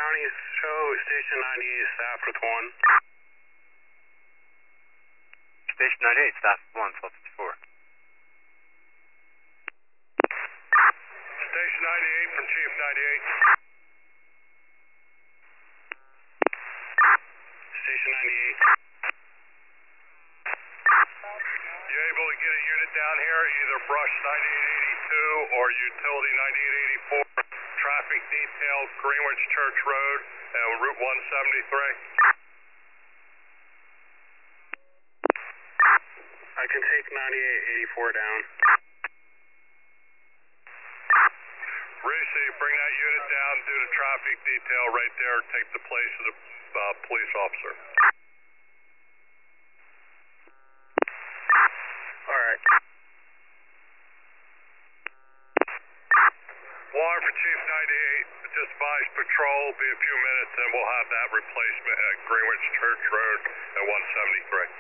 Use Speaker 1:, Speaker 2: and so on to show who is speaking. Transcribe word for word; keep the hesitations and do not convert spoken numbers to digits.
Speaker 1: County, show Station ninety-eight staff with one.
Speaker 2: Station ninety-eight, staff with one, twelve fifty-four.
Speaker 3: Station ninety-eight from Chief ninety-eight.
Speaker 1: Station ninety-eight.
Speaker 3: You able to get a unit down here, either Brush ninety-eight eighty-two or Utility ninety-eight eighty-four, traffic detail, Greenwich Church Road, and Route one seventy-three?
Speaker 1: I can take ninety-eight eighty-four down.
Speaker 3: Reese, bring that unit down, do the traffic detail right there, take the place of the uh, police officer.
Speaker 1: Alright.
Speaker 3: Warren for Chief ninety-eight, just advise patrol, be a few minutes, and we'll have that replacement at Greenwich Church Road and one seventy-three.